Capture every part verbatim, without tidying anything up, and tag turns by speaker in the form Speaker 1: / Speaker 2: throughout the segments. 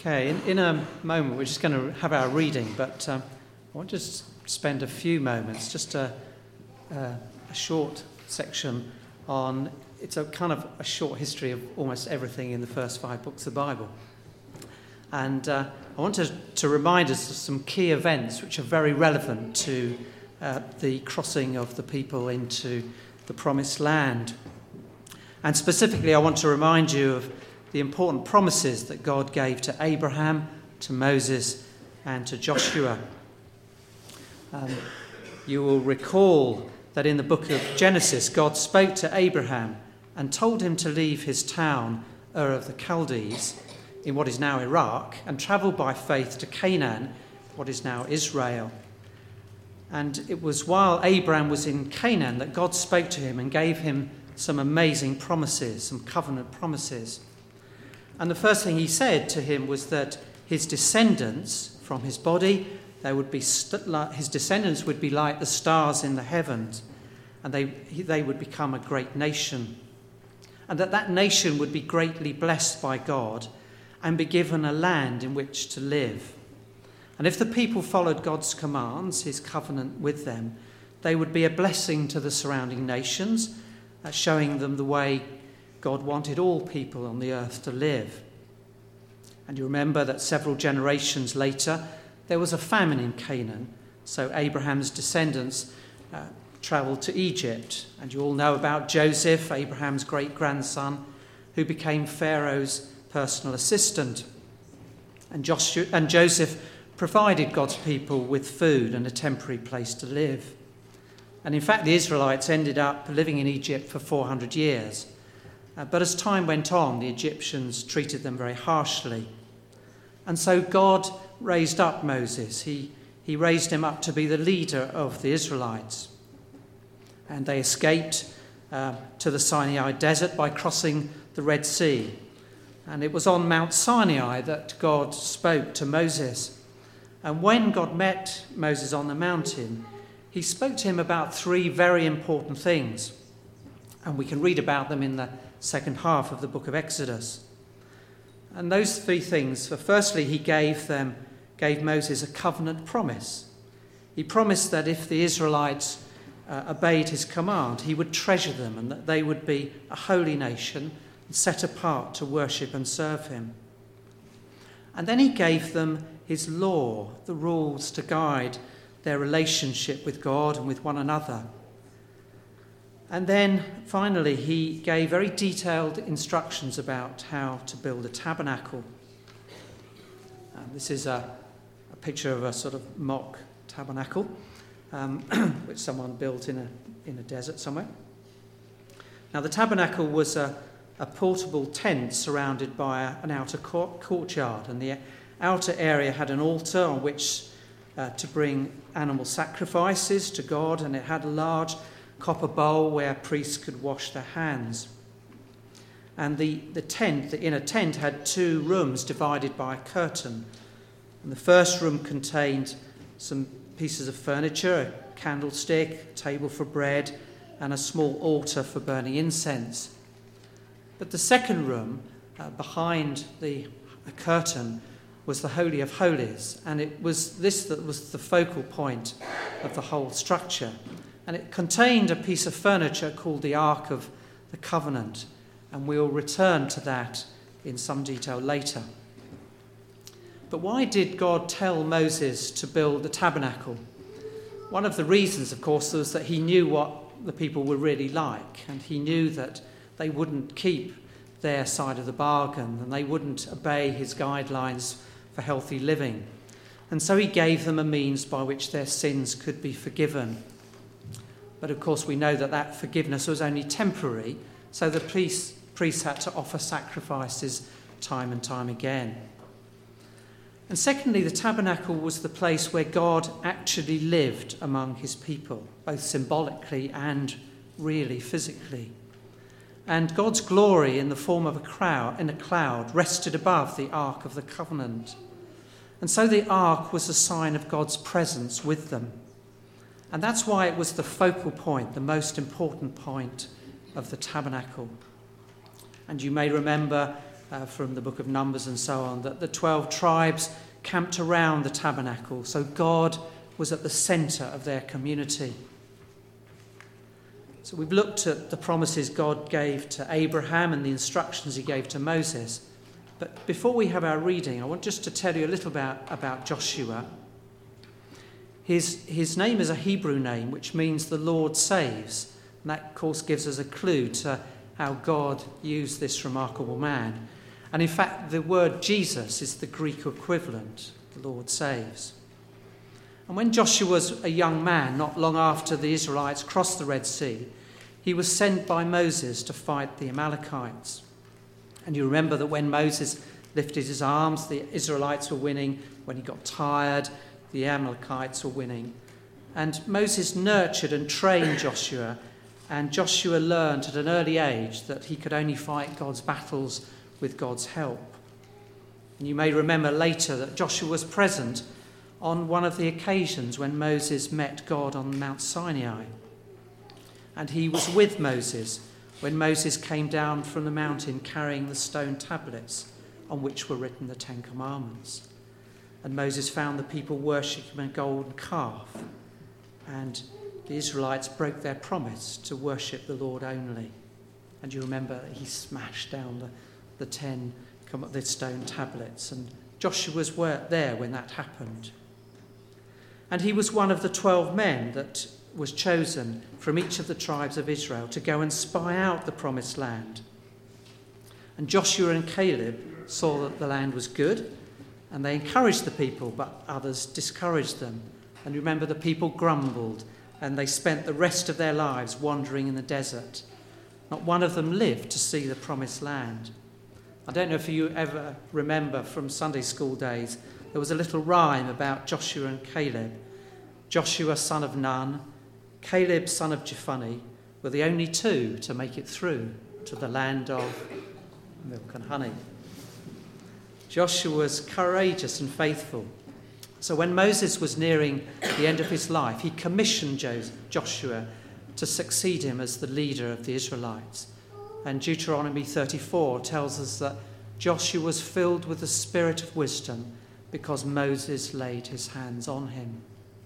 Speaker 1: Okay, in, in a moment we're just going to have our reading, but um, I want to just spend a few moments, just a, a, a short section on, it's a kind of a short history of almost everything in the first five books of the Bible. And uh, I want to, to remind us of some key events which are very relevant to uh, the crossing of the people into the promised land. And specifically, I want to remind you of the important promises that God gave to Abraham, to Moses, and to Joshua. Um, you will recall that in the book of Genesis, God spoke to Abraham and told him to leave his town, Ur of the Chaldees, in what is now Iraq, and travel by faith to Canaan, what is now Israel. And it was while Abraham was in Canaan that God spoke to him and gave him some amazing promises, some covenant promises. And the first thing he said to him was that his descendants from his body, they would be st- like, his descendants would be like the stars in the heavens, and they they would become a great nation, and that that nation would be greatly blessed by God and be given a land in which to live. And if the people followed God's commands, his covenant with them, they would be a blessing to the surrounding nations, uh, showing them the way God wanted all people on the earth to live. And you remember that several generations later, there was a famine in Canaan, so Abraham's descendants uh, travelled to Egypt. And you all know about Joseph, Abraham's great-grandson, who became Pharaoh's personal assistant. And, Joshua, and Joseph provided God's people with food and a temporary place to live. And in fact, the Israelites ended up living in Egypt for four hundred years. Uh, but as time went on, the Egyptians treated them very harshly. And so God raised up Moses. He, he raised him up to be the leader of the Israelites. And they escaped uh, to the Sinai desert by crossing the Red Sea. And it was on Mount Sinai that God spoke to Moses. And when God met Moses on the mountain, he spoke to him about three very important things. And we can read about them in the second half of the book of Exodus. And those three things, firstly, he gave them, gave Moses a covenant promise. He promised that if the Israelites uh, obeyed his command, he would treasure them and that they would be a holy nation set apart to worship and serve him. And then he gave them his law, the rules to guide their relationship with God and with one another. And then, finally, he gave very detailed instructions about how to build a tabernacle. Um, this is a, a picture of a sort of mock tabernacle, um, which someone built in a, in a desert somewhere. Now, the tabernacle was a, a portable tent surrounded by a, an outer court, courtyard, and the outer area had an altar on which uh, to bring animal sacrifices to God, and it had a large copper bowl where priests could wash their hands. And the, the tent, the inner tent, had two rooms divided by a curtain. And the first room contained some pieces of furniture, a candlestick, a table for bread, and a small altar for burning incense. But the second room, uh, behind the curtain, was the Holy of Holies, and it was this that was the focal point of the whole structure. And it contained a piece of furniture called the Ark of the Covenant, and we'll return to that in some detail later. But why did God tell Moses to build the tabernacle? One of the reasons, of course, was that he knew what the people were really like, and he knew that they wouldn't keep their side of the bargain, and they wouldn't obey his guidelines for healthy living. And so he gave them a means by which their sins could be forgiven. But of course we know that that forgiveness was only temporary, so the priests, priests had to offer sacrifices time and time again. And secondly, the tabernacle was the place where God actually lived among his people, both symbolically and really physically. And God's glory in the form of a cloud, in a cloud rested above the Ark of the Covenant. And so the Ark was a sign of God's presence with them. And that's why it was the focal point, the most important point of the tabernacle. And you may remember uh, from the book of Numbers and so on, that the twelve tribes camped around the tabernacle. So God was at the centre of their community. So we've looked at the promises God gave to Abraham and the instructions he gave to Moses. But before we have our reading, I want just to tell you a little about, about Joshua. His, his name is a Hebrew name, which means the Lord saves. And that, of course, gives us a clue to how God used this remarkable man. And in fact, the word Jesus is the Greek equivalent, the Lord saves. And when Joshua was a young man, not long after the Israelites crossed the Red Sea, he was sent by Moses to fight the Amalekites. And you remember that when Moses lifted his arms, the Israelites were winning. When he got tired, the Amalekites were winning. And Moses nurtured and trained Joshua, and Joshua learned at an early age that he could only fight God's battles with God's help. And you may remember later that Joshua was present on one of the occasions when Moses met God on Mount Sinai. And he was with Moses when Moses came down from the mountain carrying the stone tablets on which were written the Ten Commandments. And Moses found the people worshipping a golden calf. And the Israelites broke their promise to worship the Lord only. And you remember that he smashed down the, the ten the stone tablets. And Joshua was there when that happened. And he was one of the twelve men that was chosen from each of the tribes of Israel to go and spy out the promised land. And Joshua and Caleb saw that the land was good, and they encouraged the people, but others discouraged them. And remember, the people grumbled, and they spent the rest of their lives wandering in the desert. Not one of them lived to see the promised land. I don't know if you ever remember from Sunday school days, there was a little rhyme about Joshua and Caleb. Joshua, son of Nun, Caleb, son of Jephunneh, were the only two to make it through to the land of milk and honey. Joshua was courageous and faithful. So when Moses was nearing the end of his life, he commissioned Joshua to succeed him as the leader of the Israelites. And Deuteronomy thirty-four tells us that Joshua was filled with the spirit of wisdom because Moses laid his hands on him.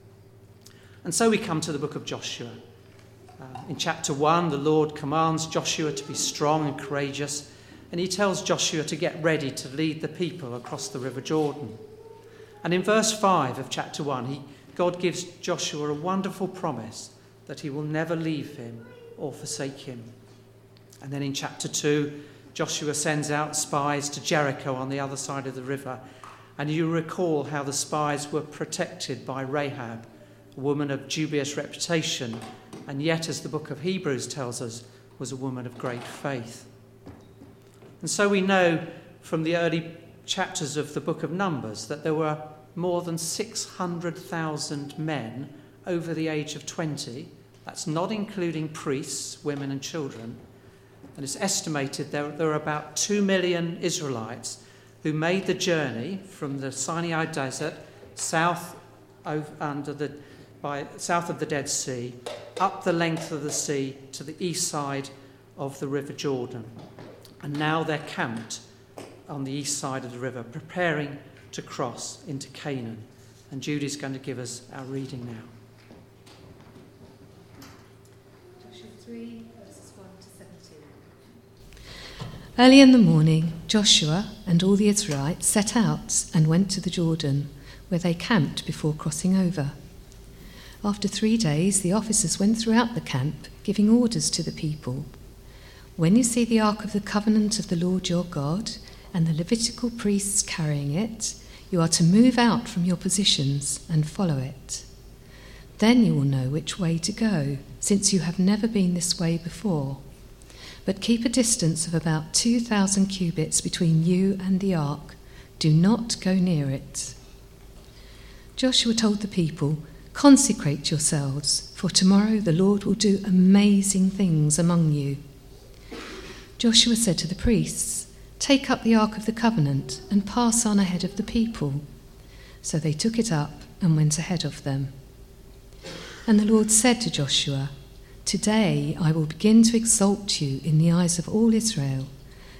Speaker 1: And so we come to the book of Joshua. Uh, in chapter one, the Lord commands Joshua to be strong and courageous, and he tells Joshua to get ready to lead the people across the River Jordan. And in verse five of chapter one, he, God gives Joshua a wonderful promise that he will never leave him or forsake him. And then in chapter two, Joshua sends out spies to Jericho on the other side of the river. And you recall how the spies were protected by Rahab, a woman of dubious reputation, and yet, as the book of Hebrews tells us, was a woman of great faith. And so we know from the early chapters of the book of Numbers that there were more than six hundred thousand men over the age of twenty. That's not including priests, women and children. And it's estimated there, there are about two million Israelites who made the journey from the Sinai desert south over, under the, by, south of the Dead Sea, up the length of the sea to the east side of the River Jordan. And now they're camped on the east side of the river, preparing to cross into Canaan. And Judy's going to give us our reading now.
Speaker 2: Joshua three, verses one to seventeen. Early in the morning, Joshua and all the Israelites set out and went to the Jordan, where they camped before crossing over. After three days, the officers went throughout the camp, giving orders to the people. When you see the ark of the covenant of the Lord your God, and the Levitical priests carrying it, you are to move out from your positions and follow it. Then you will know which way to go, since you have never been this way before. But keep a distance of about two thousand cubits between you and the ark. Do not go near it. Joshua told the people, "Consecrate yourselves, for tomorrow the Lord will do amazing things among you." Joshua said to the priests, "Take up the Ark of the Covenant and pass on ahead of the people." So they took it up and went ahead of them. And the Lord said to Joshua, "Today I will begin to exalt you in the eyes of all Israel,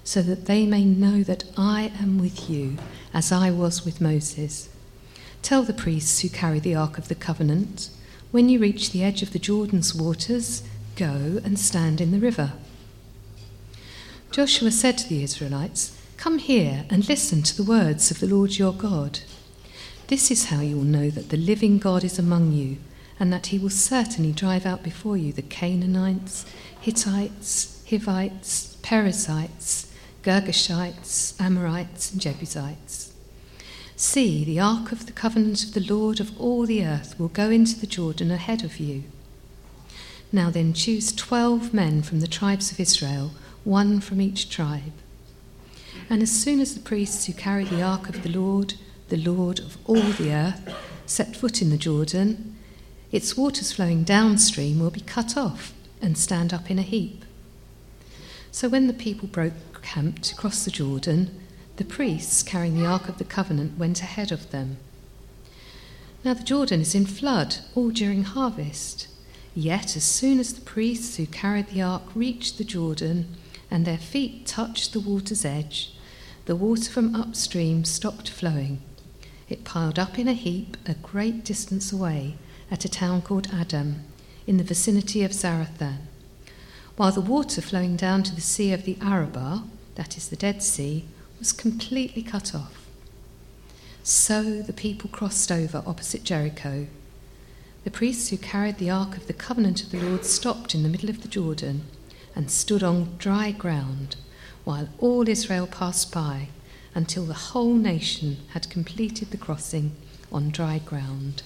Speaker 2: so that they may know that I am with you, as I was with Moses. Tell the priests who carry the Ark of the Covenant, when you reach the edge of the Jordan's waters, go and stand in the river." Joshua said to the Israelites, "Come here and listen to the words of the Lord your God. This is how you will know that the living God is among you, and that he will certainly drive out before you the Canaanites, Hittites, Hivites, Perizzites, Girgashites, Amorites, and Jebusites. See, the ark of the covenant of the Lord of all the earth will go into the Jordan ahead of you. Now then, choose twelve men from the tribes of Israel, one from each tribe. And as soon as the priests who carry the ark of the Lord, the Lord of all the earth, set foot in the Jordan, its waters flowing downstream will be cut off and stand up in a heap." So when the people broke camp to cross the Jordan, the priests carrying the Ark of the Covenant went ahead of them. Now the Jordan is in flood all during harvest. Yet as soon as the priests who carried the Ark reached the Jordan and their feet touched the water's edge, the water from upstream stopped flowing. It piled up in a heap a great distance away at a town called Adam, in the vicinity of Zarethan, while the water flowing down to the Sea of the Arabah, that is the Dead Sea, was completely cut off. So the people crossed over opposite Jericho. The priests who carried the Ark of the Covenant of the Lord stopped in the middle of the Jordan and stood on dry ground, while all Israel passed by, until the whole nation had completed the crossing on dry ground.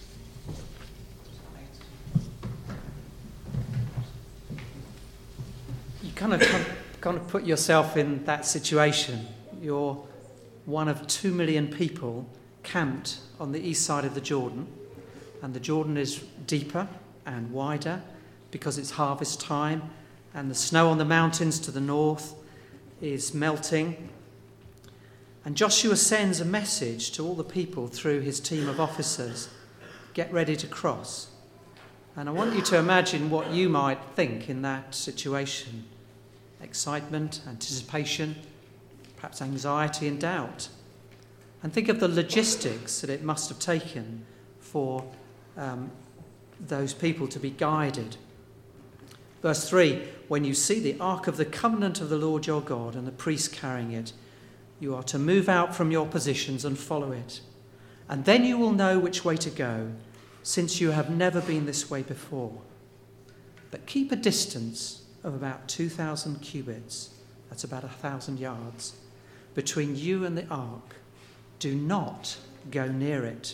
Speaker 1: You kind of kind of put yourself in that situation. You're one of two million people camped on the east side of the Jordan, and the Jordan is deeper and wider because it's harvest time, and the snow on the mountains to the north is melting. And Joshua sends a message to all the people through his team of officers: get ready to cross. And I want you to imagine what you might think in that situation. Excitement, anticipation, perhaps anxiety and doubt. And think of the logistics that it must have taken for um, those people to be guided. Verse three, when you see the ark of the covenant of the Lord your God and the priests carrying it, you are to move out from your positions and follow it. And then you will know which way to go, since you have never been this way before. But keep a distance of about two thousand cubits, that's about one thousand yards, between you and the ark. Do not go near it.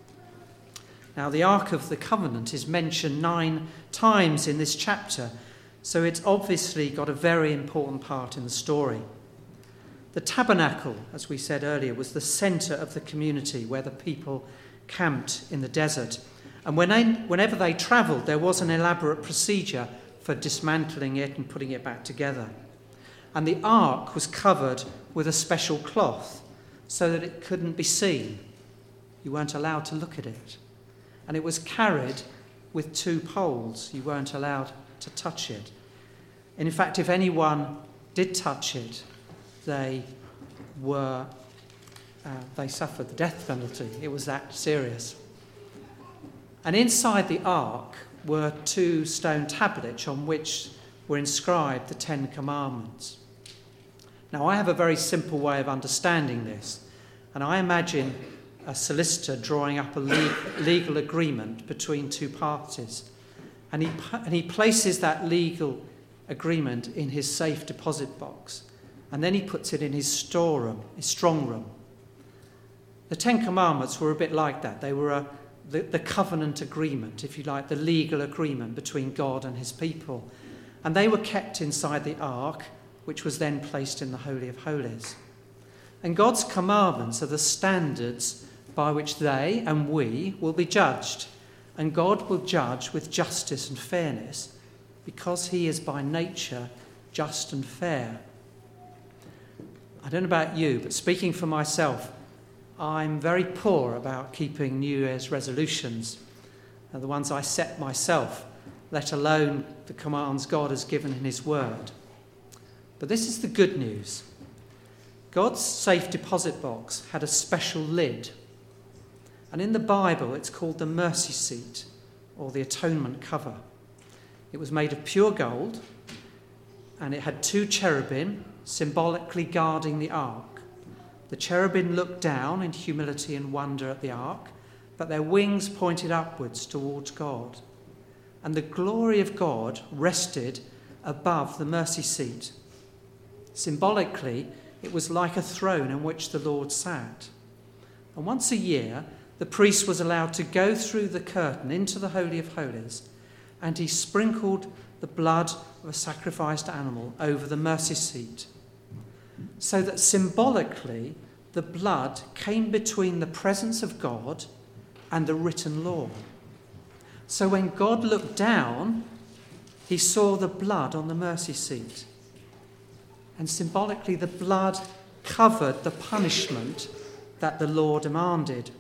Speaker 1: Now, the Ark of the Covenant is mentioned nine times in this chapter, so it's obviously got a very important part in the story. The tabernacle, as we said earlier, was the centre of the community where the people camped in the desert. And when they, whenever they travelled, there was an elaborate procedure for dismantling it and putting it back together. And the ark was covered with a special cloth so that it couldn't be seen. You weren't allowed to look at it. And it was carried with two poles. You weren't allowed to touch it. And in fact, if anyone did touch it, they were uh, they suffered the death penalty. It was that serious. And inside the ark were two stone tablets on which were inscribed the Ten Commandments. Now, I have a very simple way of understanding this, and I imagine a solicitor drawing up a legal agreement between two parties, and he and he places that legal agreement in his safe deposit box, and then he puts it in his storeroom, his strong room. The Ten Commandments were a bit like that. They were a The, the covenant agreement, if you like, the legal agreement between God and his people. And they were kept inside the ark, which was then placed in the Holy of Holies. And God's commandments are the standards by which they and we will be judged. And God will judge with justice and fairness because he is by nature just and fair. I don't know about you, but speaking for myself, I'm very poor about keeping New Year's resolutions, the ones I set myself, let alone the commands God has given in his word. But this is the good news. God's safe deposit box had a special lid. And in the Bible, it's called the mercy seat, or the atonement cover. It was made of pure gold, and it had two cherubim symbolically guarding the ark. The cherubim looked down in humility and wonder at the ark, but their wings pointed upwards towards God. And the glory of God rested above the mercy seat. Symbolically, it was like a throne on which the Lord sat. And once a year, the priest was allowed to go through the curtain into the Holy of Holies, and he sprinkled the blood of a sacrificed animal over the mercy seat, so that symbolically the blood came between the presence of God and the written law. So when God looked down, he saw the blood on the mercy seat. And symbolically, the blood covered the punishment that the law demanded.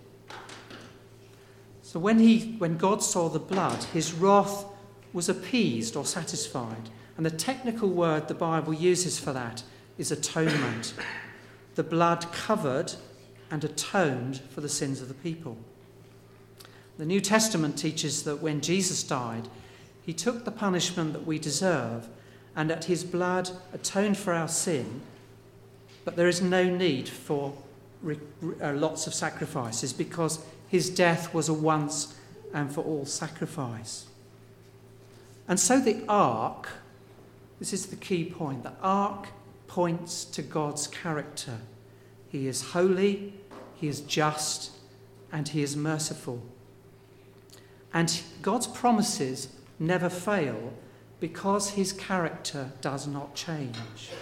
Speaker 1: So when he, when God saw the blood, his wrath was appeased or satisfied. And the technical word the Bible uses for that is atonement. The blood covered and atoned for the sins of the people. The New Testament teaches that when Jesus died, he took the punishment that we deserve, and that his blood atoned for our sin, but there is no need for re- uh, lots of sacrifices, because his death was a once and for all sacrifice. And so the ark, this is the key point, the ark points to God's character. He is holy, he is just, and he is merciful. And God's promises never fail because his character does not change.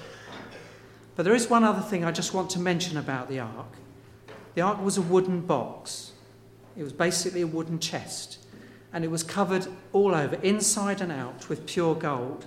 Speaker 1: But there is one other thing I just want to mention about the ark. The ark was a wooden box. It was basically a wooden chest, and it was covered all over, inside and out, with pure gold.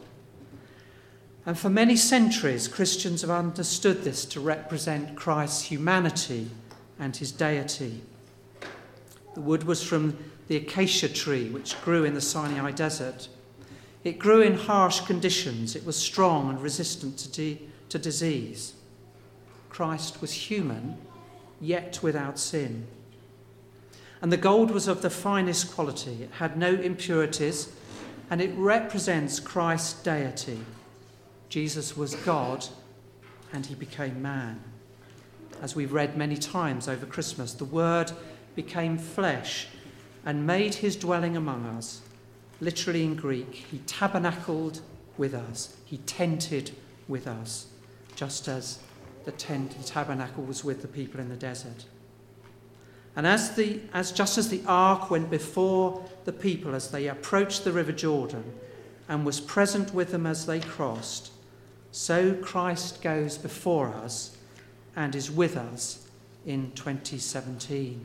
Speaker 1: And for many centuries, Christians have understood this to represent Christ's humanity and his deity. The wood was from the acacia tree, which grew in the Sinai desert. It grew in harsh conditions. It was strong and resistant to, de- to disease. Christ was human, yet without sin. And the gold was of the finest quality. It had no impurities, and it represents Christ's deity. Jesus was God, and he became man. As we've read many times over Christmas, the Word became flesh and made his dwelling among us. Literally in Greek, he tabernacled with us. He tented with us, just as the tent, the tabernacle was with the people in the desert. And as the as just as the ark went before the people as they approached the river Jordan and was present with them as they crossed, so Christ goes before us and is with us in twenty seventeen.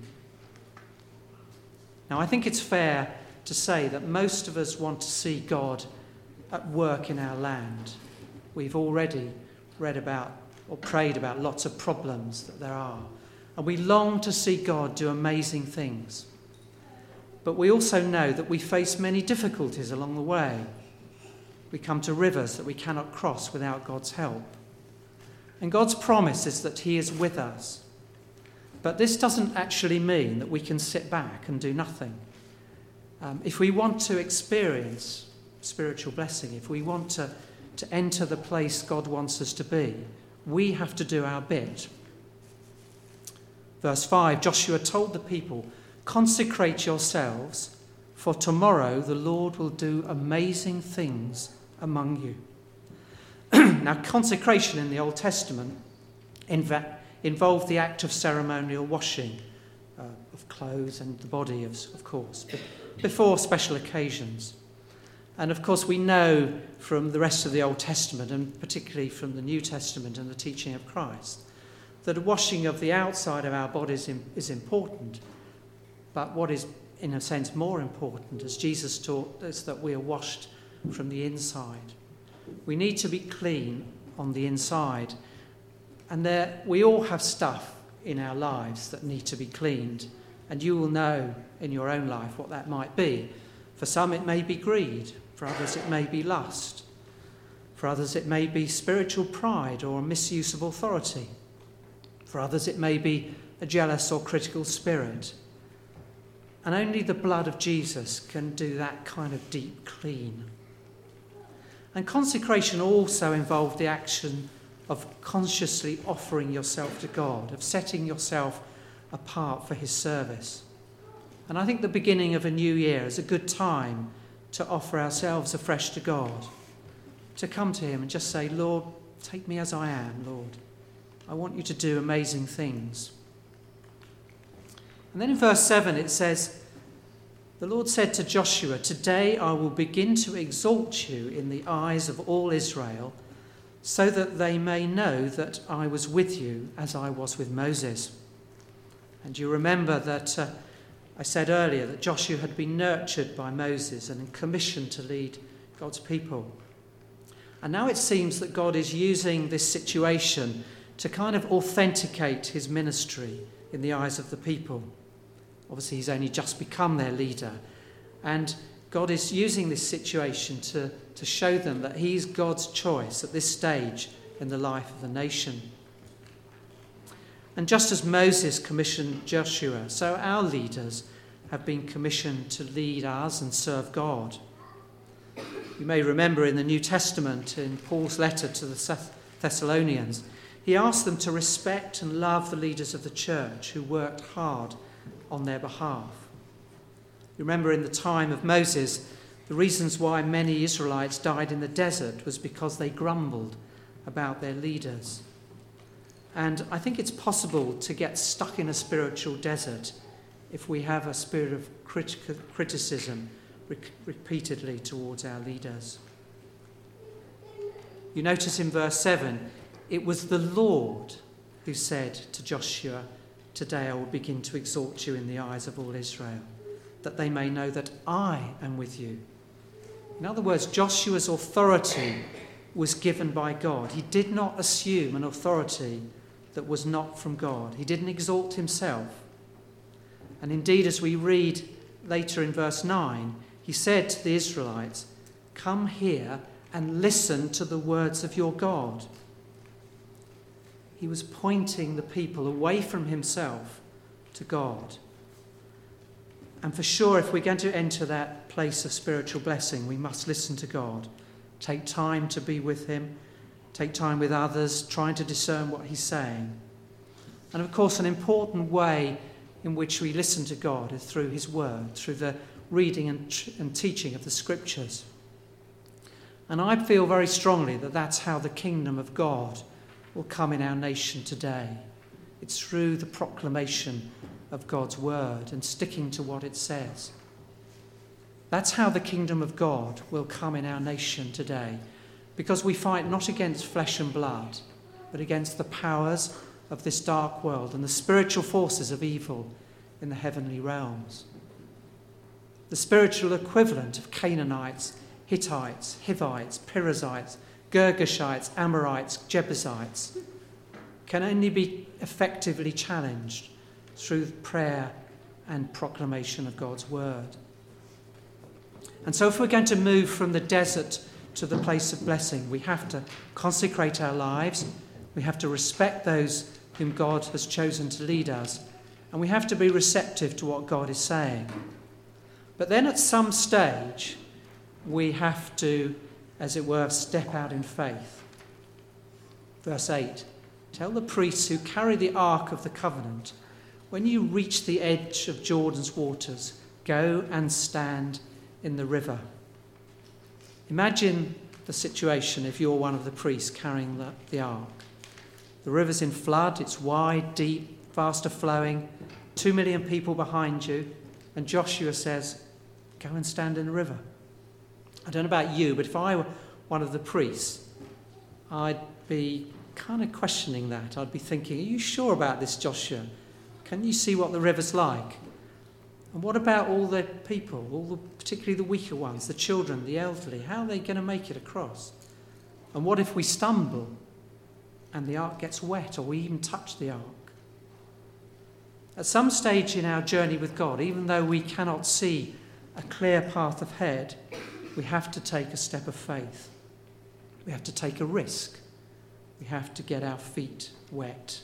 Speaker 1: Now, I think it's fair to say that most of us want to see God at work in our land. We've already read about or prayed about lots of problems that there are, and we long to see God do amazing things. But we also know that we face many difficulties along the way. We come to rivers that we cannot cross without God's help. And God's promise is that he is with us. But this doesn't actually mean that we can sit back and do nothing. Um, if we want to experience spiritual blessing, if we want to, to enter the place God wants us to be, we have to do our bit. Verse five, Joshua told the people, "Consecrate yourselves, for tomorrow the Lord will do amazing things among you." Now, consecration in the Old Testament inv- involved the act of ceremonial washing uh, of clothes and the body, of, of course, but before special occasions. And of course, we know from the rest of the Old Testament, and particularly from the New Testament and the teaching of Christ, that a washing of the outside of our bodies is important. But what is, in a sense, more important, as Jesus taught, is that we are washed from the inside. We need to be clean on the inside. And there, we all have stuff in our lives that need to be cleaned. And you will know in your own life what that might be. For some, it may be greed. For others, it may be lust. For others, it may be spiritual pride or a misuse of authority. For others, it may be a jealous or critical spirit. And only the blood of Jesus can do that kind of deep clean. And consecration also involved the action of consciously offering yourself to God, of setting yourself apart for his service. And I think the beginning of a new year is a good time to offer ourselves afresh to God, to come to him and just say, Lord, take me as I am, Lord. I want you to do amazing things. And then in verse seven it says, the Lord said to Joshua, today I will begin to exalt you in the eyes of all Israel, so that they may know that I was with you as I was with Moses. And you remember that uh, I said earlier that Joshua had been nurtured by Moses and commissioned to lead God's people. And now it seems that God is using this situation to kind of authenticate his ministry in the eyes of the people. Obviously, he's only just become their leader. And God is using this situation to, to show them that he's God's choice at this stage in the life of the nation. And just as Moses commissioned Joshua, so our leaders have been commissioned to lead us and serve God. You may remember in the New Testament, in Paul's letter to the Thessalonians, he asked them to respect and love the leaders of the church who worked hard on their behalf. You remember in the time of Moses, the reasons why many Israelites died in the desert was because they grumbled about their leaders. And I think it's possible to get stuck in a spiritual desert if we have a spirit of crit- criticism re- repeatedly towards our leaders. You notice in verse seven, it was the Lord who said to Joshua, today I will begin to exalt you in the eyes of all Israel, that they may know that I am with you. In other words, Joshua's authority was given by God. He did not assume an authority that was not from God. He didn't exalt himself. And indeed, as we read later in verse nine, he said to the Israelites, come here and listen to the words of your God. He was pointing the people away from himself to God. And for sure, if we're going to enter that place of spiritual blessing, we must listen to God. Take time to be with him. Take time with others, trying to discern what he's saying. And of course, an important way in which we listen to God is through his word, through the reading and, tr- and teaching of the scriptures. And I feel very strongly that that's how the kingdom of God will come in our nation today. It's through the proclamation of God's word and sticking to what it says. That's how the kingdom of God will come in our nation today, because we fight not against flesh and blood, but against the powers of this dark world and the spiritual forces of evil in the heavenly realms. The spiritual equivalent of Canaanites, Hittites, Hivites, Perizzites, Girgashites, Amorites, Jebusites can only be effectively challenged through prayer and proclamation of God's word. And so if we're going to move from the desert to the place of blessing, we have to consecrate our lives, we have to respect those whom God has chosen to lead us, and we have to be receptive to what God is saying. But then at some stage, we have to, as it were, step out in faith. Verse eight, tell the priests who carry the ark of the covenant, when you reach the edge of Jordan's waters, go and stand in the river. Imagine the situation if you're one of the priests carrying the, the ark. The river's in flood, it's wide, deep, faster flowing, two million people behind you, and Joshua says, go and stand in the river. I don't know about you, but if I were one of the priests, I'd be kind of questioning that. I'd be thinking, are you sure about this, Joshua? Can you see what the river's like? And what about all the people, all the, particularly the weaker ones, the children, the elderly? How are they going to make it across? And what if we stumble and the ark gets wet, or we even touch the ark? At some stage in our journey with God, even though we cannot see a clear path ahead, we have to take a step of faith. We have to take a risk. We have to get our feet wet.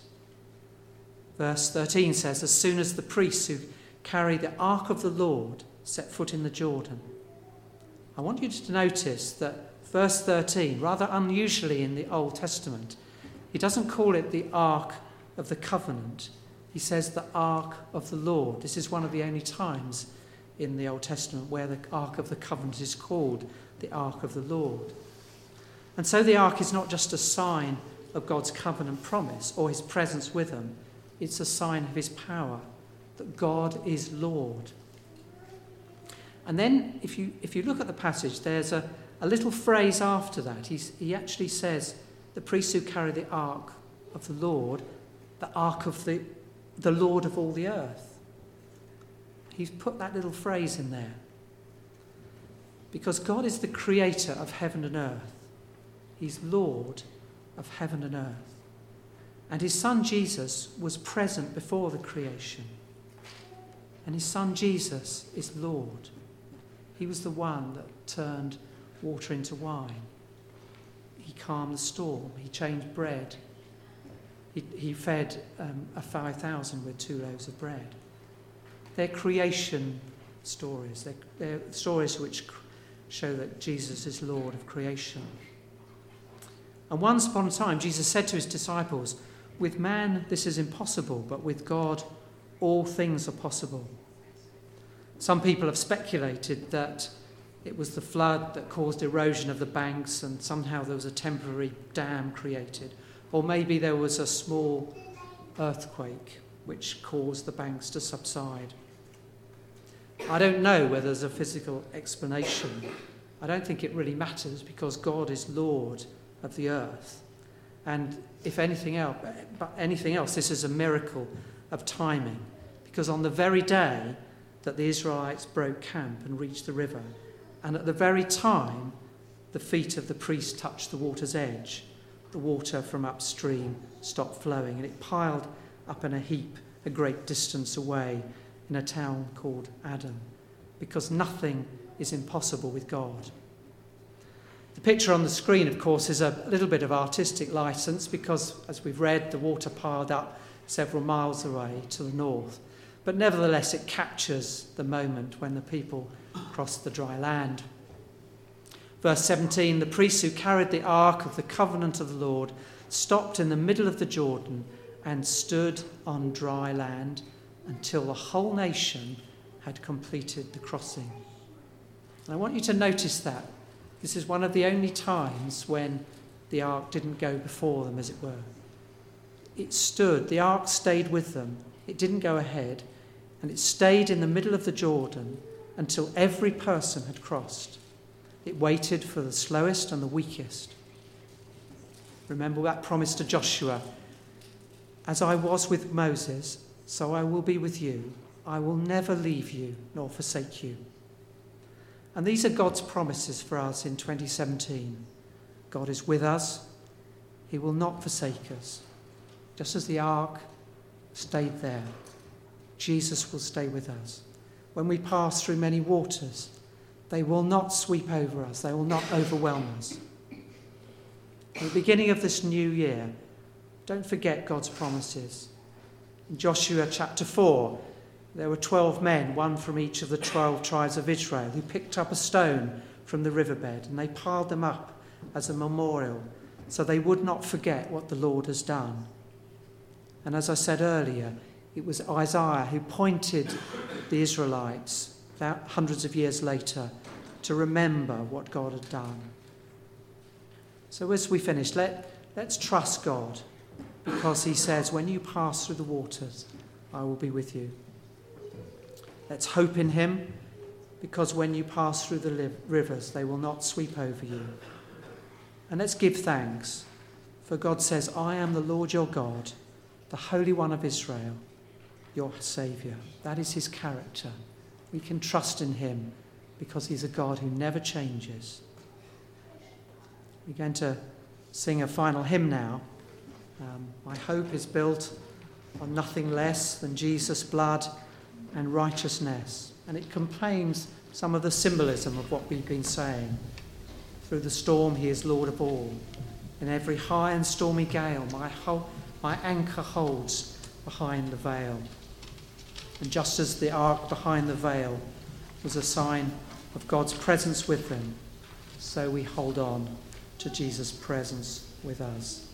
Speaker 1: Verse thirteen says, as soon as the priests who carry the ark of the Lord set foot in the Jordan. I want you to notice that verse thirteen, rather unusually in the Old Testament, he doesn't call it the Ark of the Covenant. He says the Ark of the Lord. This is one of the only times in the Old Testament where the Ark of the Covenant is called the Ark of the Lord. And so the Ark is not just a sign of God's covenant promise or his presence with them. It's a sign of his power, that God is Lord. And then if you if you look at the passage, there's a, a little phrase after that. He's, he actually says, the priests who carry the ark of the Lord, the ark of the, the Lord of all the earth. He's put that little phrase in there. Because God is the creator of heaven and earth. He's Lord of heaven and earth. And his son Jesus was present before the creation. And his son Jesus is Lord. He was the one that turned water into wine. He calmed the storm. He changed bread. He, he fed um, a five thousand with two loaves of bread. They're creation stories. They're, they're stories which show that Jesus is Lord of creation. And once upon a time, Jesus said to his disciples, with man this is impossible, but with God all things are possible. Some people have speculated that it was the flood that caused erosion of the banks and somehow there was a temporary dam created. Or maybe there was a small earthquake which caused the banks to subside. I don't know whether there's a physical explanation. I don't think it really matters because God is Lord of the earth. And if anything else, but anything else, this is a miracle of timing. Because on the very day that the Israelites broke camp and reached the river, and at the very time the feet of the priest touched the water's edge, the water from upstream stopped flowing, and it piled up in a heap a great distance away in a town called Adam, because nothing is impossible with God. The picture on the screen, of course, is a little bit of artistic license because, as we've read, the water piled up several miles away to the north. But nevertheless, it captures the moment when the people crossed the dry land. Verse seventeen, the priests who carried the ark of the covenant of the Lord stopped in the middle of the Jordan and stood on dry land until the whole nation had completed the crossing. And I want you to notice that. This is one of the only times when the ark didn't go before them, as it were. It stood, the ark stayed with them. It didn't go ahead, and it stayed in the middle of the Jordan until every person had crossed. It waited for the slowest and the weakest. Remember that promise to Joshua, as I was with Moses, so I will be with you. I will never leave you nor forsake you. And these are God's promises for us in twenty seventeen. God is with us. He will not forsake us. Just as the ark stayed there, Jesus will stay with us. When we pass through many waters, they will not sweep over us. They will not overwhelm us. At the beginning of this new year, don't forget God's promises. In Joshua chapter four, there were twelve men, one from each of the twelve tribes of Israel, who picked up a stone from the riverbed, and they piled them up as a memorial so they would not forget what the Lord has done. And as I said earlier, it was Isaiah who pointed the Israelites hundreds of years later to remember what God had done. So as we finish, let, let's trust God, because he says, when you pass through the waters, I will be with you. Let's hope in him, because when you pass through the li- rivers, they will not sweep over you. And let's give thanks, for God says, I am the Lord your God, the Holy One of Israel, your Saviour. That is his character. We can trust in him because he's a God who never changes. We're going to sing a final hymn now. Um, my hope is built on nothing less than Jesus' blood and righteousness. And it contains some of the symbolism of what we've been saying. Through the storm he is Lord of all. In every high and stormy gale, my, ho- my anchor holds behind the veil. And just as the ark behind the veil was a sign of God's presence with them, so we hold on to Jesus' presence with us.